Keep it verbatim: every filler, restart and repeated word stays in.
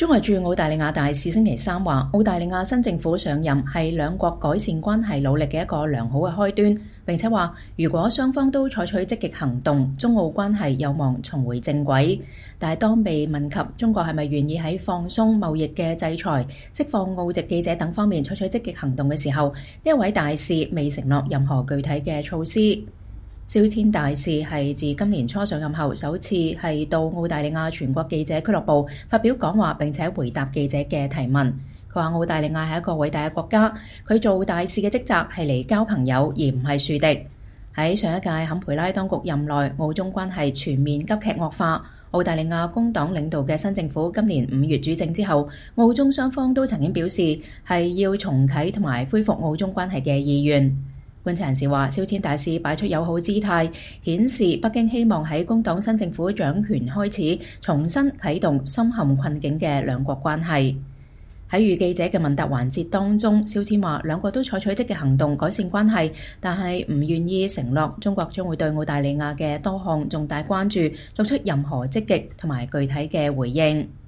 中國駐澳大利亞大使星期三話，澳大利亞新政府上任係兩國改善關係努力嘅一個良好嘅開端，並且話如果雙方都採取積極行動，中澳關係有望重回正軌。但係當被問及中國係咪願意喺放鬆貿易嘅制裁、釋放澳籍記者等方面採取積極行動嘅時候，呢一位大使未承諾任何具體嘅措施。蕭天大使係自今年初上任後首次係到澳大利亞全國記者俱樂部發表講話，並且回答記者嘅提問。佢話澳大利亞係一個偉大嘅國家，佢做大使嘅職責係嚟交朋友，而唔係樹敵。喺上一屆坎培拉當局任內，澳中關係全面急劇惡化。澳大利亞工黨領導嘅新政府今年五月主政之後，澳中雙方都曾經表示係要重啟同埋恢復澳中關係嘅意願。觀察人士話，蕭天大使擺出友好姿態，顯示北京希望喺工黨新政府掌權開始，重新啟動深陷困境嘅兩國關係。喺與記者嘅問答環節當中，蕭天話兩國都採取積極行動改善關係，但係唔願意承諾中國將會對澳大利亞嘅多項重大關注作出任何積極同埋具體嘅回應。